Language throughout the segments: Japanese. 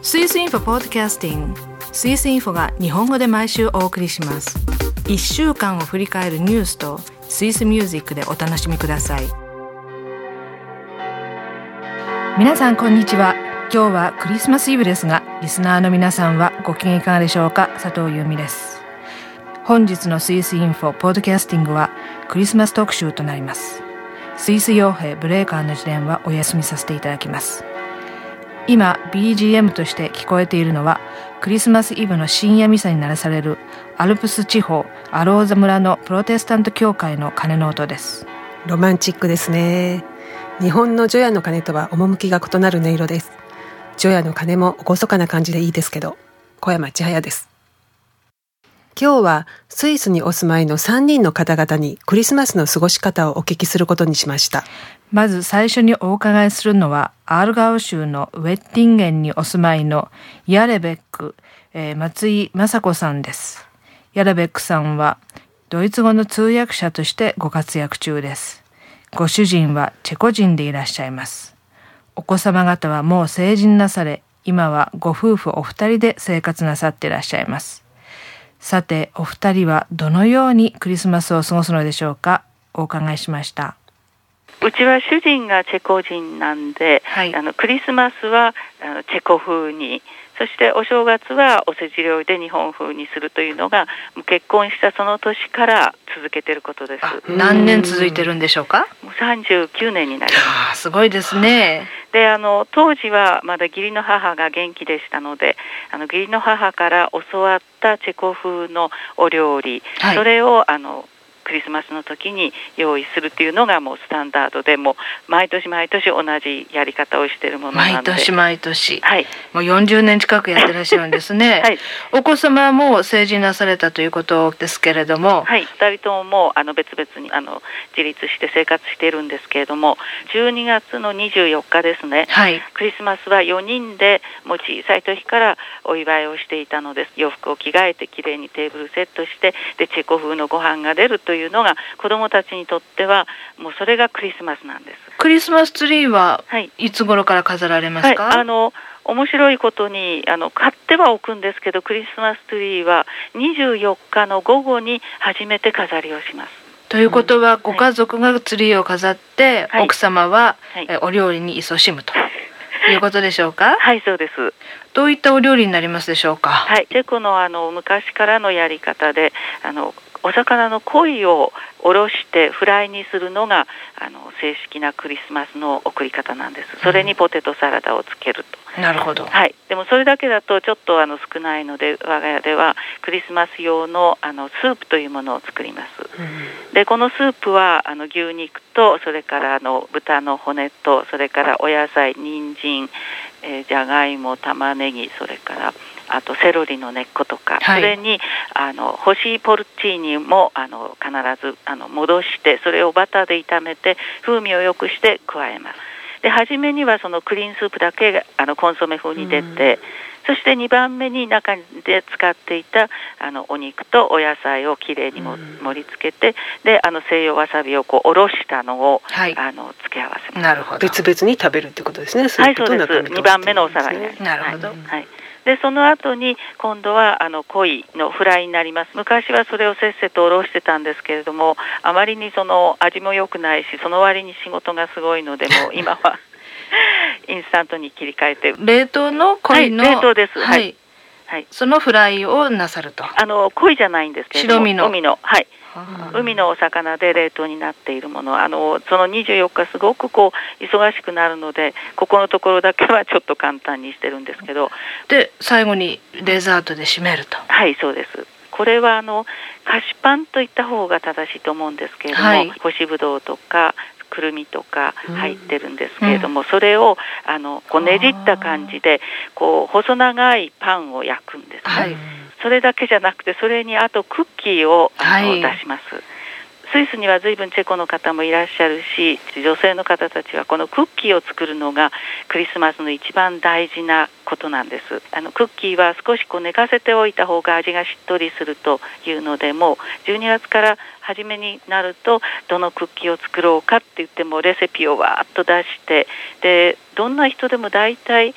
スイスインフォポッドキャスティング、スイスインフォが日本語で毎週お送りします。1週間を振り返るニュースとスイスミュージックでお楽しみください。皆さんこんにちは。今日はクリスマスイブですが、リスナーの皆さんはご機嫌いかがでしょうか。佐藤由美です。本日のスイスインフォポッドキャスティングはクリスマス特集となります。スイス傭兵ブレーカーの辞典はお休みさせていただきます。今 BGM として聞こえているのはクリスマスイブの深夜ミサに鳴らされるアルプス地方アローザ村のプロテスタント教会の鐘の音です。 ロマンチックですね。日本の除夜の鐘とは趣が異なる音色です。除夜の鐘も厳かな感じでいいですけど、小山千早です。今日はスイスにお住まいの3人の方々にクリスマスの過ごし方をお聞きすることにしました。 まず最初にお伺いするのはアールガウ州のウェッティンゲンにお住まいのヤレベック、松井雅子さんです。ヤレベックさんはドイツ語の通訳者としてご活躍中です。ご主人はチェコ人でいらっしゃいます。お子様方はもう成人なされ、今はご夫婦お二人で生活なさっていらっしゃいます。さて、お二人はどのようにクリスマスを過ごすのでしょうか。お伺いしました。 うちは主人がチェコ人なんで、クリスマスはチェコ風に、そしてお正月はおせち料理で日本風にするというのが結婚したその年から続けていることです。 何年続いてるんでしょうか。 もう39年になります。 すごいですね。 で、当時はまだ義理の母が元気でしたので、義理の母から教わったチェコ風のお料理、それをクリスマスの時に用意するっていうのがもうスタンダードで、もう毎年毎年同じやり方をしているものなので、 毎年、もう40年近くやってらっしゃるんですね。お子様も成人なされたということですけれども、 2人とも別々に自立して生活しているんですけれども、12月の24日ですね、クリスマスは4人でもう小さい時からお祝いをしていたのです。洋服を着替えてきれいにテーブルセットして、でチェコ風のご飯が出るというのが子どもたちにとってはもうそれがクリスマスなんです。 クリスマスツリーはいつ頃から飾られますか。 面白いことに買っては置くんですけど、クリスマスツリーは24日の午後に初めて飾りをします。 ということは、ご家族がツリーを飾って、奥様は、お料理に勤しむということでしょうか。 はい、そうです。 どういったお料理になりますでしょうか。 チェコの昔からのやり方でお魚の鯉をおろしてフライにするのが正式なクリスマスの送り方なんです。それにポテトサラダをつけると。 なるほど。 でもそれだけだとちょっと少ないので、我が家ではクリスマス用のスープというものを作ります。でこのスープは牛肉と、それから豚の骨と、それからお野菜、人参、じゃがいも、玉ねぎ、それからあとセロリの根っことか、それに干しポルチーニも必ず戻して、それをバターで炒めて風味を良くして加えます。で初めにはそのクリーンスープだけコンソメ風に出て、そして2番目に中で使っていたお肉とお野菜をきれいに盛り付けて、で西洋わさびをおろしたのを、付け合わせます。 なるほど。 別々に食べるってことですね。スープと中身と 2番目のお皿になります。 なるほど。 でその後に今度は鯉のフライになります。昔はそれをせっせとおろしてたんですけれども、あまりにその味も良くないし、その割に仕事がすごいので、もう今はインスタントに切り替えて、 冷凍の鯉の、 冷凍です。 そのフライをなさると。 鯉じゃないんですけれども、 海の海のお魚で冷凍になっているもの、その24日すごく忙しくなるので、ここのところだけはちょっと簡単にしてるんですけど、 で最後にデザートで締めると。 そうです。これは菓子パンといった方が正しいと思うんですけれども、干しぶどうとかくるみとか入ってるんですけれども、それをねじった感じで細長いパンを焼くんですね。それだけじゃなくて、それにあとクッキーを出します。スイスには随分チェコの方もいらっしゃるし、女性の方たちはこのクッキーを作るのがクリスマスの一番大事なことなんです。クッキーは少し寝かせておいた方が味がしっとりするというので、もう12月から初めになるとどのクッキーを作ろうかって言ってもレシピをわーっと出して、でどんな人でもだいたい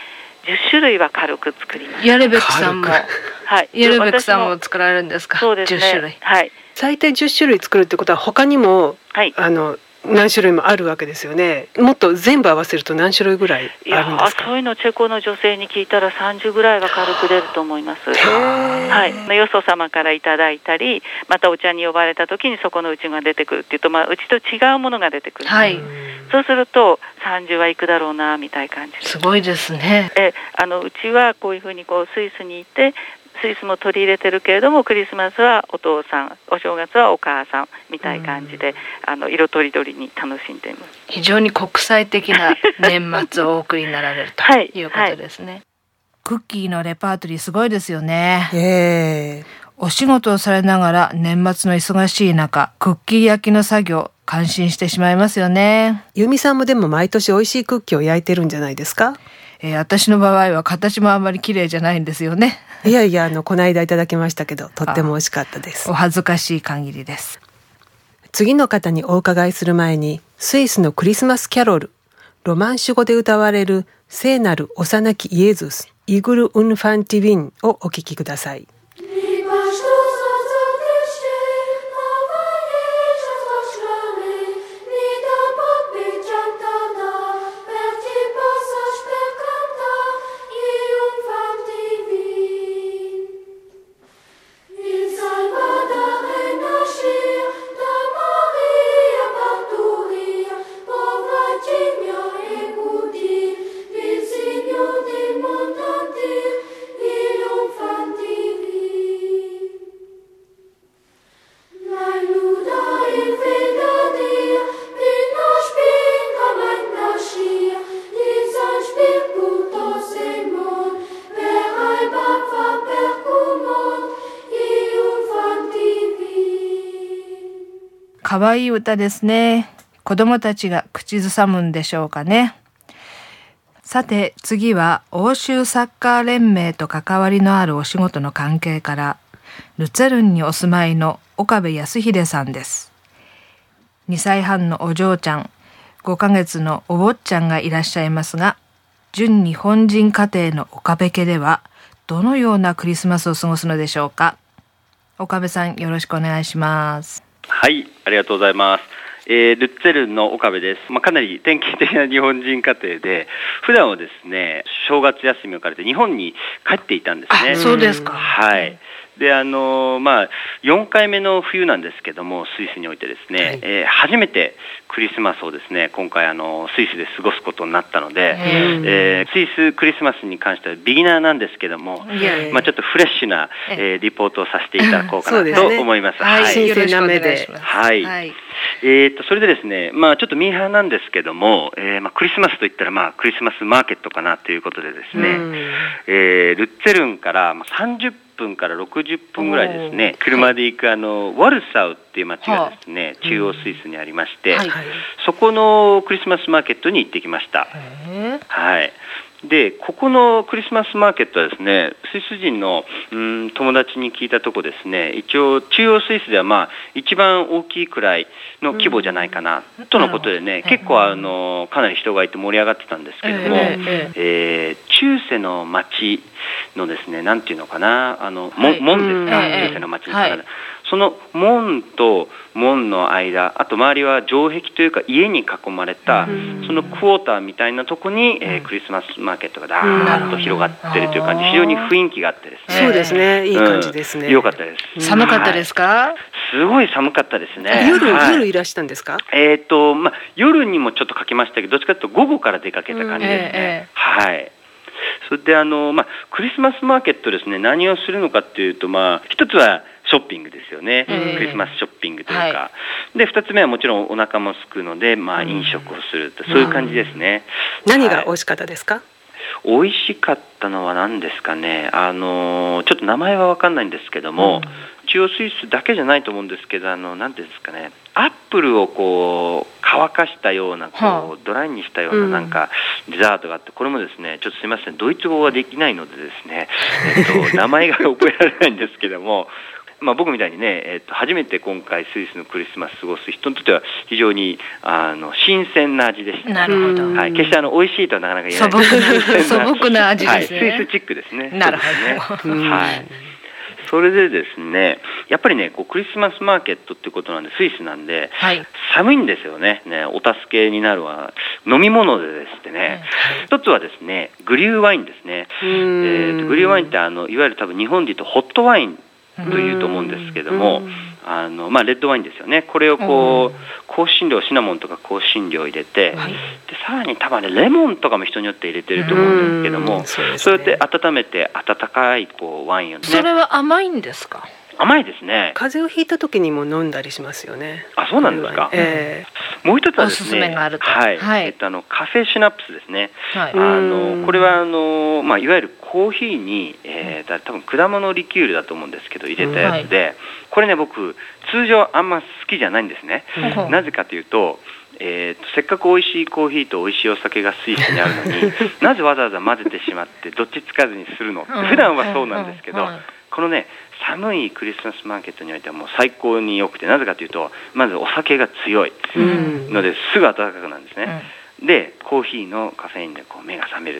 種類は軽く作ります。 ヤレベックさんも、 はい、 ヤレベックさんも作られるんですか？ そうですね、 10種類。 はい、 最低10種類作るってことは他にも、 はい、 何種類もあるわけですよね。もっと全部合わせると何種類ぐらいあるんですか？ そういうのチェコの女性に聞いたら30ぐらいは軽く出ると思います。はい、よそ様からいただいたり、またお茶に呼ばれた時にそこのうちが出てくるっていうと、うちと違うものが出てくる。 はい、 そうすると30はいくだろうなみたいな感じです。 すごいですね。 うちはこういうふうにスイスにいて、スイスも取り入れてるけれども、クリスマスはお父さん、お正月はお母さんみたいな感じで、色とりどりに楽しんでいます。 非常に国際的な年末をお送りになられるということですね。はい、クッキーのレパートリーすごいですよね。お仕事をされながら年末の忙しい中、クッキー焼きの作業感心してしまいますよね。 由美さんもでも毎年美味しいクッキーを焼いてるんじゃないですか？ 私の場合は形もあんまり綺麗じゃないんですよね。 いやいや、この間いただきましたけど、とっても美味しかったです。 お恥ずかしい限りです。 次の方にお伺いする前に、スイスのクリスマスキャロル、ロマンシュ語で歌われる聖なる幼きイエズス、イグル・ウンファンティビンをお聞きください。 かわいい歌ですね。子供たちが口ずさむんでしょうかね。さて次は欧州サッカー連盟と関わりのあるお仕事の関係からルツェルンにお住まいの岡部康秀さんです。2歳半のお嬢ちゃん、5ヶ月のお坊ちゃんがいらっしゃいますが、純日本人家庭の岡部家ではどのようなクリスマスを過ごすのでしょうか。岡部さん、よろしくお願いします。 はい、ありがとうございます。ルッツェルンの岡部です。かなり典型的な日本人家庭で、普段はですね、正月休みを借りて日本に帰っていたんですね。 そうですか。 はい。で、4回目の冬なんですけども、スイスにおいてですね、はい、初めてクリスマスをですね、今回スイスで過ごすことになったので、スイスクリスマスに関してはビギナーなんですけども、ちょっとフレッシュな、リポートをさせていただこうかなと思います。 はい、新鮮な目で。 はい。それでですね、ちょっとミーハーなんですけども、クリスマスといったらクリスマスマーケットかなということでですね、ルッツェルンから30分から60分ぐらいですね、車で行くワルサウっていう街がですね、中央スイスにありまして、そこのクリスマスマーケットに行ってきました。はい。で、ここのクリスマスマーケットはですね、スイス人の友達に聞いたとこですね、一応中央スイスでは一番大きいくらいの規模じゃないかな、とのことでね、結構かなり人がいて盛り上がってたんですけども、中世の町のですね、なんていうのかな、門ですか、中世の町にから、その門と門の間、あと周りは城壁というか家に囲まれたそのクォーターみたいなとこに、クリスマスマーケットがダーッと広がってるという感じ、非常に雰囲気があってですね。 そうですね、いい感じですね。 良かったです。 寒かったですか？ すごい寒かったですね。 夜いらしたんですか？ 夜にもちょっっと書きましたけど、どっちかというと午後から出かけた感じですね。はい。それでクリスマスマーケットですね、何をするのかっていうと、一つはショッピングですよね、クリスマスショッピングというか、はい、で二つ目はもちろんお腹もすくので、飲食をすると、そういう感じですね。 何が美味しかったですか？ 美味しかったのは何ですかね、ちょっと名前は分かんないんですけども、中央スイスだけじゃないと思うんですけど、何ですかね、アップルをこう乾かしたようなドライにしたようななんかデザートがあって、これもですね、ちょっとすいません、ドイツ語ができないのでですね、名前が覚えられないんですけども、 僕みたいにね、初めて今回スイスのクリスマス過ごす人にとっては非常に新鮮な味でした。 なるほど。 はい、決して美味しいとはなかなか言えない素朴な味ですね。 はい、スイスチックですね。 なるほど。 はい。それでですね、やっぱりね、クリスマスマーケットっていうことなんで、スイスなんで、 はい、 寒いんですよね。お助けになるは飲み物ででしてね、一つはですね、グリューワインですね。グリューワインっていわゆる多分日本で言うとホットワインというと思うんですけども、レッドワインですよね。これを香辛料、シナモンとか香辛料を入れて、でさらに多分レモンとかも人によって入れてると思うんですけども、そうやって温めて温かいワインをね。 それは甘いんですか？ 甘いですね。 風邪をひいた時にも飲んだりしますよね。 あ、そうなんですか。もう一つはですね、 おすすめがあると。 はい。カフェシナプスですね。 はい、 これはいわゆるコーヒーに、多分果物リキュールだと思うんですけど入れたやつで、これね僕通常あんま好きじゃないんですね。なぜかというと、せっかく美味しいコーヒーと美味しいお酒がスイスにあるのになぜわざわざ混ぜてしまってどっちつかずにするのって普段はそうなんですけど、このね寒いクリスマスマーケットにおいてはもう最高に良くて、なぜかというとまずお酒が強いのですぐ暖かくなるんですね。でコーヒーのカフェインで目が覚める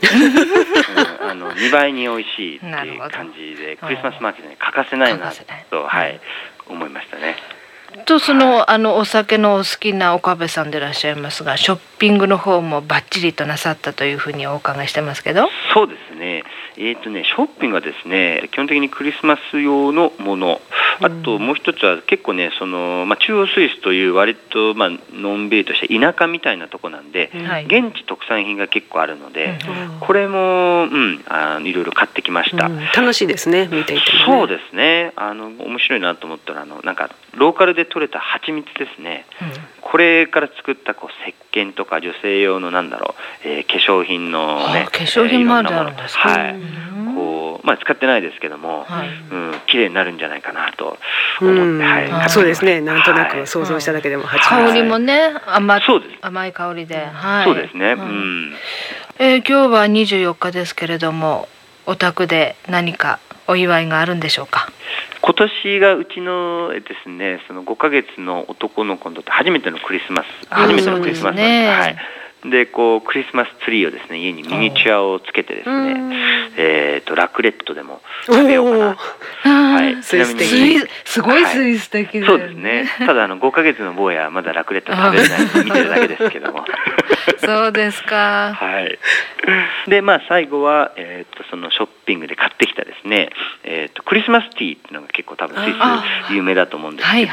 2倍に美味しいっていう感じでクリスマスマーケットに欠かせないなと、はい、思いましたね。 とお酒のお好きな岡部さんでいらっしゃいますが、ショッピングの方もバッチリとなさったというふうにお伺いしてますけど。 そうですね。ショッピングはですね、基本的にクリスマス用のもの、あともう一つは結構ね、中央スイスという割とのんびりとした田舎みたいなとこなんで、現地特産品が結構あるので、これもいろいろ買ってきました。 楽しいですね、見ていてもね。 そうですね。面白いなと思ったらなんかローカルで採れた蜂蜜ですね。これから作った石鹸とか女性用の化粧品のね、 化粧品もあるんですか。 はい。使ってないですけども、綺麗になるんじゃないかなと思って、はい。 そうですね。なんとなく想像しただけでも香りもね、甘い香りで、はい。 そうですね。 今日は24日ですけれども、お宅で何かお祝いがあるんでしょうか。 今年がうちのですね、その5ヶ月の男の子にとって初めてのクリスマスなんです。はい。でクリスマスツリーをですね、家にミニチュアをつけてですね、ラクレットでも食べようかなと。はい。ちなみにすごいスイス的で。 そうですね。ただ5ヶ月の坊やはまだラクレット食べれないのを見てるだけですけども。 そうですか。 はい。で最後はそのショッピングで買ってきたですね、クリスマスティーっていうのが結構多分スイス有名だと思うんですけど、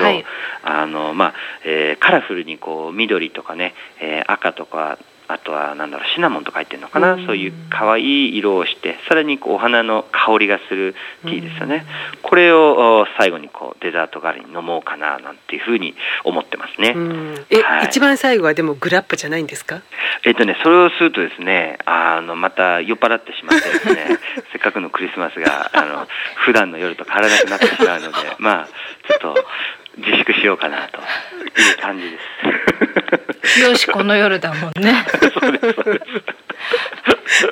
カラフルに緑とかね、赤とか、あとはシナモンとか入ってるのかな、そういう可愛い色をして、さらにお花の香りがするティーですよね。これを最後にデザート代わりに飲もうかななんていうふうに思ってますね。 一番最後はでもグラップじゃないんですか？ それをするとですね、また酔っ払ってしまってですねせっかくのクリスマスが普段の夜と変わらなくなってしまうので、ちょっと自粛しようかなという感じです。 よし、この夜だもんね。 そうです。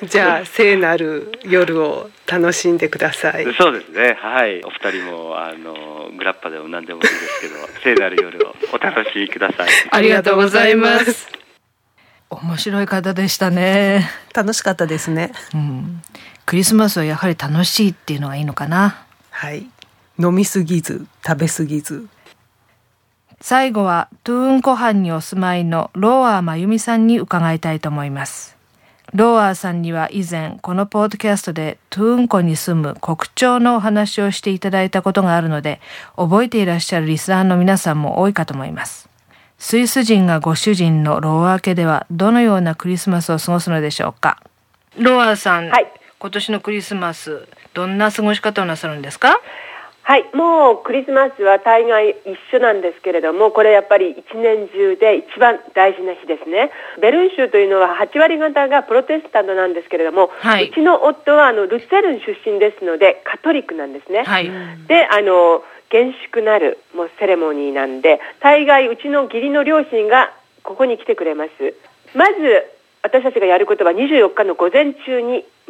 じゃあ聖なる夜を楽しんでください。 そうですね。はい。お二人もグラッパでも何でもいいですけど、聖なる夜をお楽しみください。 ありがとうございます。面白い方でしたね。 楽しかったですね。 クリスマスはやはり楽しいっていうのがいいのかな。 はい。飲みすぎず、食べすぎず。 最後はトゥーン湖畔にお住まいのローアー真由美さんに伺いたいと思います。ローアーさんには以前このポッドキャストでトゥーン湖に住む国鳥のお話をしていただいたことがあるので、覚えていらっしゃるリスナーの皆さんも多いかと思います。スイス人がご主人のローアー家ではどのようなクリスマスを過ごすのでしょうか。ローアーさん、今年のクリスマスどんな過ごし方をなさるんですか？ はい、もうクリスマスは大概一緒なんですけれども、これやっぱり一年中で一番大事な日ですね。ベルン州というのは8割方がプロテスタントなんですけれども、うちの夫はルッツェルン出身ですのでカトリックなんですね。で厳粛なるもうセレモニーなんで、大概うちの義理の両親がここに来てくれます。まず私たちがやることは24日の午前中に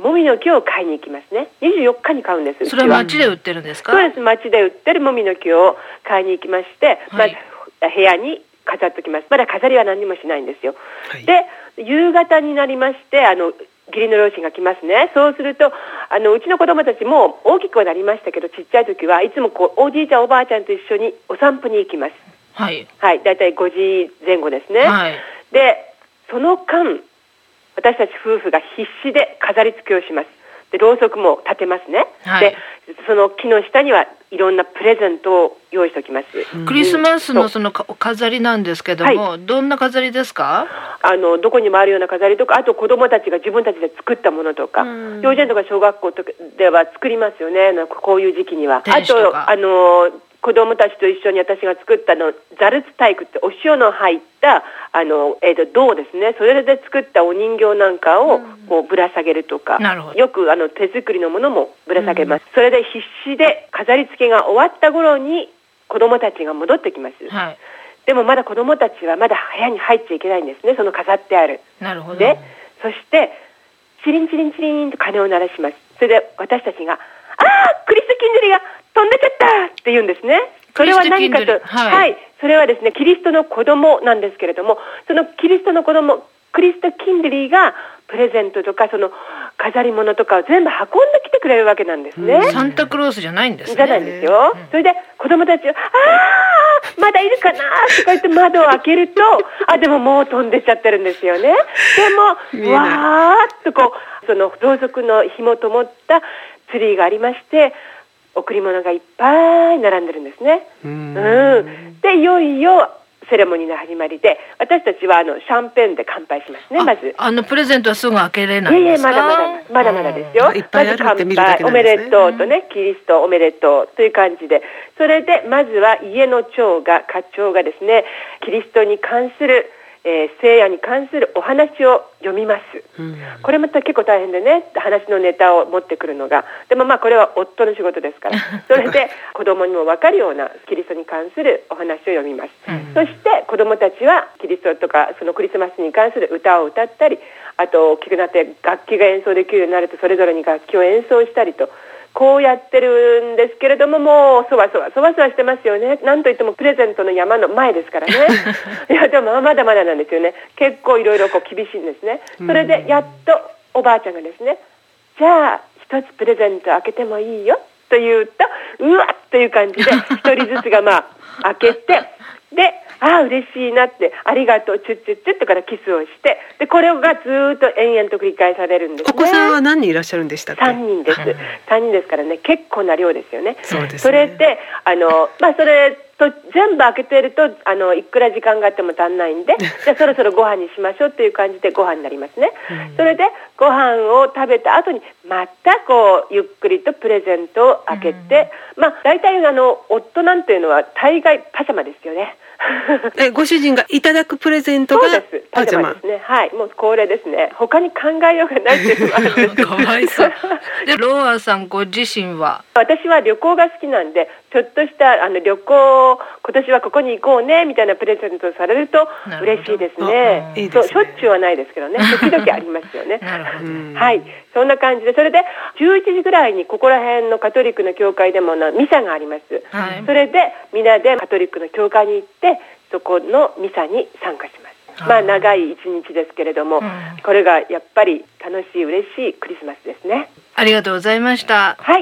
もみの木を買いに行きますね。24日に買うんです。 それは街で売ってるんですか？ そうです。街で売ってるもみの木を買いに行きまして、 はい、 部屋に飾っておきます。まだ飾りは何もしないんですよ。 はい、 で、夕方になりまして、義理の両親が来ますね。そうすると、うちの子供たちも大きくはなりましたけど、ちっちゃい時はいつもおじいちゃんおばあちゃんと一緒にお散歩に行きます。 はい。 はい。だいたい5時前後ですね。 はい。 で、その間、私たち夫婦が必死で飾り付けをします。で、ろうそくも立てますね。 はい、 で、その木の下にはいろんなプレゼントを用意しておきます。 クリスマスのその飾りなんですけども、はい、どんな飾りですか？ どこにもあるような飾りとか、あと子供たちが自分たちで作ったものとか、幼稚園とか小学校とかでは作りますよね。こういう時期には。あと子供たちと一緒に私が作ったザルツ細工ってお塩の入った銅ですね。それで作ったお人形なんかをこうぶら下げるとか、よく手作りのものもぶら下げます。それで必死で飾り付けが終わった頃に子供たちが戻ってきます。 はい、 でもまだ子供たちはまだ部屋に入っちゃいけないんですね。その飾ってある。 なるほど。 で、そしてチリンチリンチリンと鐘を鳴らします。それで私たちがクリストキンドリが飛んでっちゃったって言うんですね。それは何かと、はい、それはですね、キリストの子供なんですけれども、そのキリストの子供、クリストキンドリがプレゼントとかその飾り物とかを全部運んできてくれるわけなんですね。 サンタクロースじゃないんですね。 じゃないんですよ。それで子供たちはまだいるかなとか言って窓を開けるとでももう飛んでっちゃってるんですよね。でもわーっとこうそのろうそくの紐ともったツリーがありまして、贈り物がいっぱい並んでるんですね。でいよいよセレモニーの始まりで、私たちはシャンペーンで乾杯しますね。まずプレゼントはすぐ開けれないんですか？ まだまだですよ。 いっぱいあるって見るだけなんですね。 おめでとうとね、キリストおめでとうという感じで、それでまずは家の課長がですね、キリストに関する聖夜に関するお話を読みます。これまた結構大変でね、話のネタを持ってくるのが。でもこれは夫の仕事ですから。それで子供にも分かるようなキリストに関するお話を読みます。そして子供たちはキリストとかそのクリスマスに関する歌を歌ったり、あと大きくなって楽器が演奏できるようになるとそれぞれに楽器を演奏したりと、こうやってるんですけれども、もうそわそわしてますよね。なんといってもプレゼントの山の前ですからね。いやでもまだまだなんですよね。結構いろいろ厳しいんですね。それでやっとおばあちゃんがですね、じゃあ一つプレゼント開けてもいいよと言うと、うわっという感じで一人ずつが開けて、で嬉しいなって、ありがとうチュッチュッチュッとからキスをして、でこれがずっと延々と繰り返されるんですね。 お子さんは何人いらっしゃるんでしたっけ？ 3人です。3人ですからね、結構な量ですよね。 そうですね。 それでそれと全部開けているといくら時間があっても足んないんでじゃあそろそろご飯にしましょうという感じでご飯になりますね。それでご飯を食べた後にまたこうゆっくりとプレゼントを開けて、大体夫なんていうのは大概パジャマですよね。 ご主人がいただくプレゼントがパジャマですね。 はい、もう恒例ですね。他に考えようがないっていうのがあるんですかわいそうでローアさんご自身は？ 私は旅行が好きなんで、ちょっとした旅行、今年はここに行こうねみたいなプレゼントをされると嬉しいですね。しょっちゅうはないですけどね、時々ありますよね。 なるほど。 はい、そんな感じで、それで11時ぐらいにここら辺のカトリックの教会でもミサがあります。はい、それでみんなでカトリックの教会に行ってそこのミサに参加します。長い一日ですけれども、これがやっぱり楽しい嬉しいクリスマスですね。 ありがとうございました。 はい。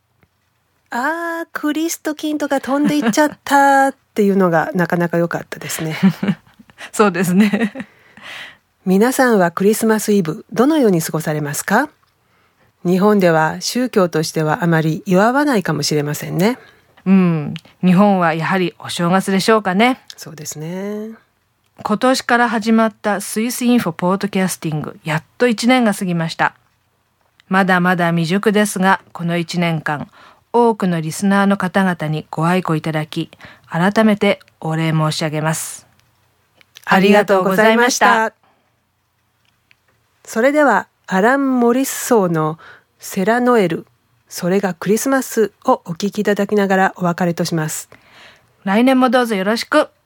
クリストキントが飛んでいっちゃったっていうのがなかなか良かったですね。 そうですね。 皆さんはクリスマスイブどのように過ごされますか？日本では宗教としてはあまり祝わないかもしれませんね。 日本はやはりお正月でしょうかね。 そうですね。 今年から始まったスイスインフォポッドキャスティング、やっと1年が過ぎました。まだまだ未熟ですが、この1年間、多くのリスナーの方々にご愛顧いただき、改めてお礼申し上げます。ありがとうございました。 それでは、アラン・モリスソーのセラノエル、それがクリスマスをお聞きいただきながらお別れとします。 来年もどうぞよろしく。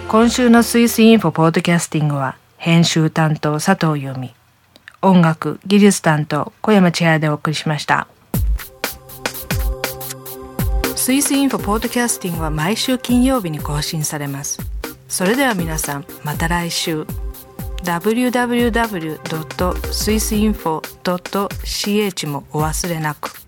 今週のスイスインフォポッドキャスティングは編集担当佐藤由美、音楽技術担当小山千早でお送りしました。スイスインフォポッドキャスティングは毎週金曜日に更新されます。それでは皆さん、また来週。www.swissinfo.ch もお忘れなく。